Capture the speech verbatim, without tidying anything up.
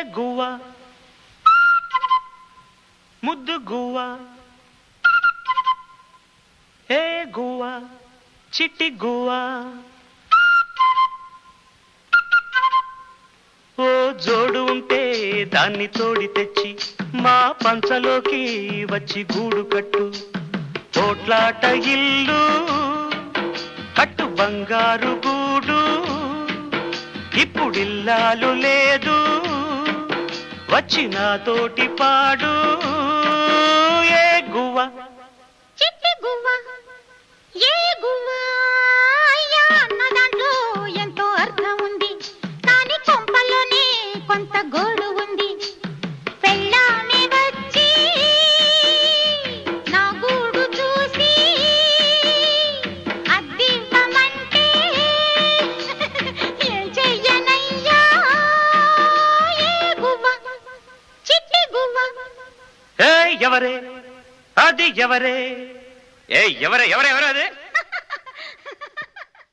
గువ్వ ముద్దు గువ్వ ఏ గువ్వ చిట్టి గువ్వ ఓ జోడు ఉంటే దాన్ని తోడి తెచ్చి మా పంచలోకి వచ్చి గూడు కట్టు తోట్లాట ఇల్లు కట్టు బంగారు గూడు ఇప్పుడిల్లాలు లేదు వచ్చి నా తోటి పాడు ఏ గువ్వ చిట్టి గువ్వ ఏ గువ్వ అయ్యా అన్న దాంట్లో ఎంతో అర్థం ఉంది కానీ కొంపల్లోనే కొంత గోడు ఉంది పెళ్ళామే వచ్చి నా గూడు చూసి అద్దివ్వమంటే ఏం చెయ్యనయ్యా ఏ గువ్వ చిట్టి గువ్వ ఏ ఎవరే అది ఎవరే ఏ ఎవరే ఎవరే ఎవరే అది